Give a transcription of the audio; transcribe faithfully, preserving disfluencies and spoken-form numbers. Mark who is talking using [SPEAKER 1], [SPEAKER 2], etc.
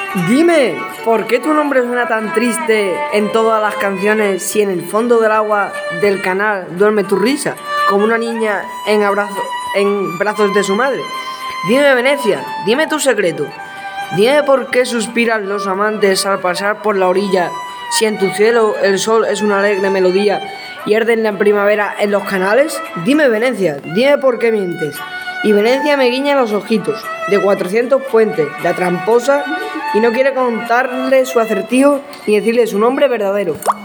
[SPEAKER 1] Dime, ¿por qué tu nombre suena tan triste en todas las canciones si en el fondo del agua del canal duerme tu risa, como una niña en, abrazo, en brazos de su madre? Dime, Venecia, dime tu secreto. Dime por qué suspiran los amantes al pasar por la orilla, si en tu cielo el sol es una alegre melodía y arden la primavera en los canales. Dime, Venecia, dime por qué mientes. Y Venecia me guiña los ojitos, de cuatrocientos puentes, la tramposa, y no quiere contarle su acertijo ni decirle su nombre verdadero.